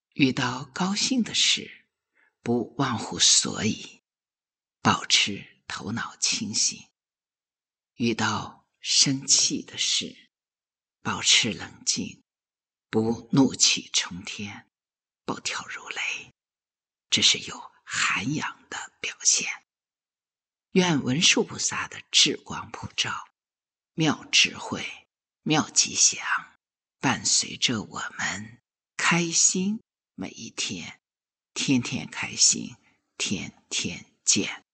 遇到高兴的事，不忘乎所以，保持头脑清醒；遇到生气的事，保持冷静，不怒气冲天，暴跳如雷，这是有涵养的表现。愿文殊菩萨的智光普照，妙智慧、妙吉祥，伴随着我们开心每一天，天天开心，天天见。